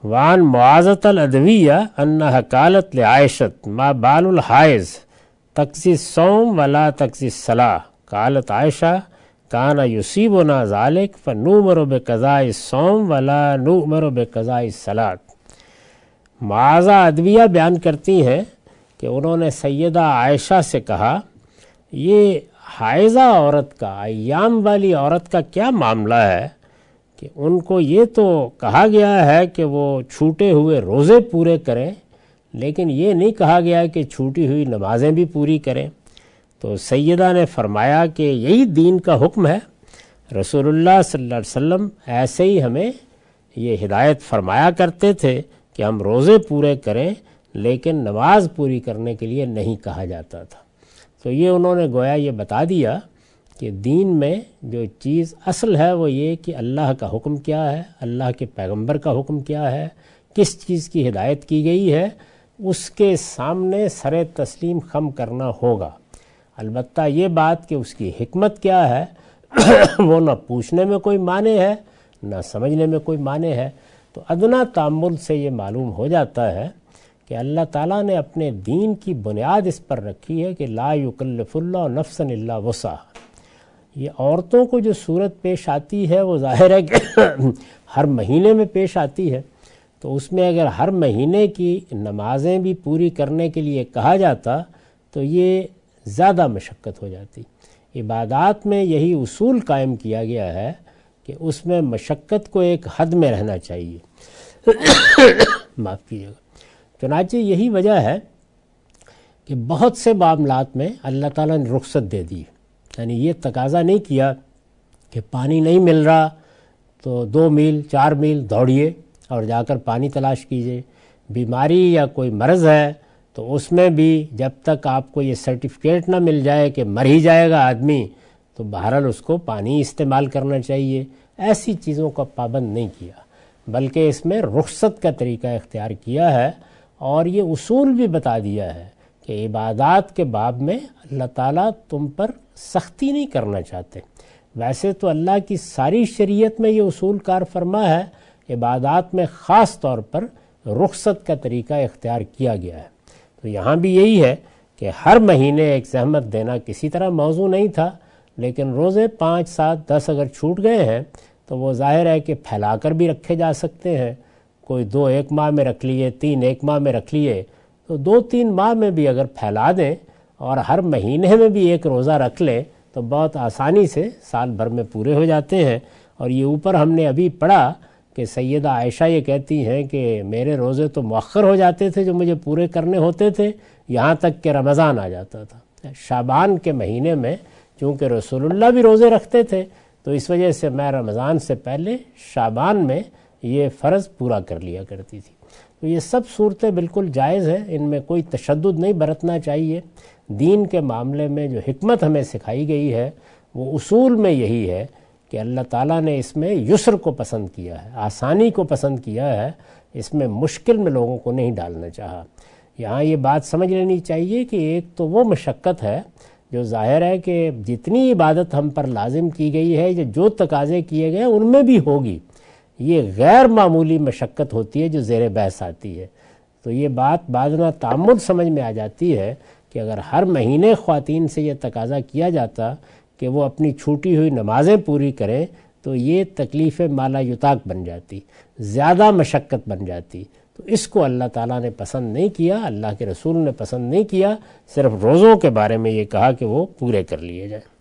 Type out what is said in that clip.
وعن معاذۃ العدویہ انہا قالت لعائشۃ ما بال الحائض تقضی الصوم ولا تقضی الصلاۃ قالت عائشہ کان یصیبنا ذلک فنؤمر بقضاء الصوم ولا نؤمر بقضاء الصلاۃ۔ معاذہ عدویہ بیان کرتی ہیں کہ انہوں نے سیدہ عائشہ سے کہا یہ حائضہ عورت کا، ایام والی عورت کا کیا معاملہ ہے کہ ان کو یہ تو کہا گیا ہے کہ وہ چھوٹے ہوئے روزے پورے کریں، لیکن یہ نہیں کہا گیا کہ چھوٹی ہوئی نمازیں بھی پوری کریں۔ تو سیدہ نے فرمایا کہ یہی دین کا حکم ہے، رسول اللہ صلی اللہ علیہ وسلم ایسے ہی ہمیں یہ ہدایت فرمایا کرتے تھے کہ ہم روزے پورے کریں، لیکن نماز پوری کرنے کے لیے نہیں کہا جاتا تھا۔ تو یہ انہوں نے گویا یہ بتا دیا کہ دین میں جو چیز اصل ہے وہ یہ کہ اللہ کا حکم کیا ہے، اللہ کے پیغمبر کا حکم کیا ہے، کس چیز کی ہدایت کی گئی ہے، اس کے سامنے سر تسلیم خم کرنا ہوگا۔ البتہ یہ بات کہ اس کی حکمت کیا ہے وہ نہ پوچھنے میں کوئی معنی ہے نہ سمجھنے میں کوئی معنی ہے۔ تو ادنا تأمل سے یہ معلوم ہو جاتا ہے کہ اللہ تعالیٰ نے اپنے دین کی بنیاد اس پر رکھی ہے کہ لا یکلف اللہ نفسا الا وسعہا۔ یہ عورتوں کو جو صورت پیش آتی ہے وہ ظاہر ہے کہ ہر مہینے میں پیش آتی ہے، تو اس میں اگر ہر مہینے کی نمازیں بھی پوری کرنے کے لیے کہا جاتا تو یہ زیادہ مشقت ہو جاتی۔ عبادات میں یہی اصول قائم کیا گیا ہے کہ اس میں مشقت کو ایک حد میں رہنا چاہیے معاف کیجیے گا۔ چنانچہ یہی وجہ ہے کہ بہت سے معاملات میں اللہ تعالیٰ نے رخصت دے دی، یعنی یہ تقاضا نہیں کیا کہ پانی نہیں مل رہا تو 2 میل 4 میل دوڑیے اور جا کر پانی تلاش کیجیے، بیماری یا کوئی مرض ہے تو اس میں بھی جب تک آپ کو یہ سرٹیفکیٹ نہ مل جائے کہ مر ہی جائے گا آدمی تو بہرحال اس کو پانی استعمال کرنا چاہیے۔ ایسی چیزوں کا پابند نہیں کیا، بلکہ اس میں رخصت کا طریقہ اختیار کیا ہے، اور یہ اصول بھی بتا دیا ہے کہ عبادات کے باب میں اللہ تعالیٰ تم پر سختی نہیں کرنا چاہتے۔ ویسے تو اللہ کی ساری شریعت میں یہ اصول کار فرما ہے، عبادات میں خاص طور پر رخصت کا طریقہ اختیار کیا گیا ہے۔ تو یہاں بھی یہی ہے کہ ہر مہینے ایک زحمت دینا کسی طرح موضوع نہیں تھا، لیکن روزے 5 7 10 اگر چھوٹ گئے ہیں تو وہ ظاہر ہے کہ پھیلا کر بھی رکھے جا سکتے ہیں، کوئی 2 ایک ماہ میں رکھ لیے، 3 ایک ماہ میں رکھ لیے، تو 2-3 ماہ میں بھی اگر پھیلا دیں اور ہر مہینے میں بھی ایک روزہ رکھ لیں تو بہت آسانی سے سال بھر میں پورے ہو جاتے ہیں۔ اور یہ اوپر ہم نے ابھی پڑھا کہ سیدہ عائشہ یہ کہتی ہیں کہ میرے روزے تو مؤخر ہو جاتے تھے جو مجھے پورے کرنے ہوتے تھے، یہاں تک کہ رمضان آ جاتا تھا۔ شعبان کے مہینے میں چونکہ رسول اللہ بھی روزے رکھتے تھے تو اس وجہ سے میں رمضان سے پہلے شعبان میں یہ فرض پورا کر لیا کرتی تھی۔ تو یہ سب صورتیں بالکل جائز ہیں، ان میں کوئی تشدد نہیں برتنا چاہیے۔ دین کے معاملے میں جو حکمت ہمیں سکھائی گئی ہے وہ اصول میں یہی ہے کہ اللہ تعالیٰ نے اس میں یسر کو پسند کیا ہے، آسانی کو پسند کیا ہے، اس میں مشکل میں لوگوں کو نہیں ڈالنا چاہا۔ یہاں یہ بات سمجھ لینی چاہیے کہ ایک تو وہ مشقت ہے جو ظاہر ہے کہ جتنی عبادت ہم پر لازم کی گئی ہے یا جو تقاضے کیے گئے ان میں بھی ہوگی، یہ غیر معمولی مشقت ہوتی ہے جو زیر بحث آتی ہے۔ تو یہ بات بعد میں تعمد سمجھ میں آ جاتی ہے کہ اگر ہر مہینے خواتین سے یہ تقاضا کیا جاتا کہ وہ اپنی چھوٹی ہوئی نمازیں پوری کریں تو یہ تکلیف مالا یطاق بن جاتی، زیادہ مشقت بن جاتی۔ تو اس کو اللہ تعالیٰ نے پسند نہیں کیا، اللہ کے رسول نے پسند نہیں کیا، صرف روزوں کے بارے میں یہ کہا کہ وہ پورے کر لیے جائیں۔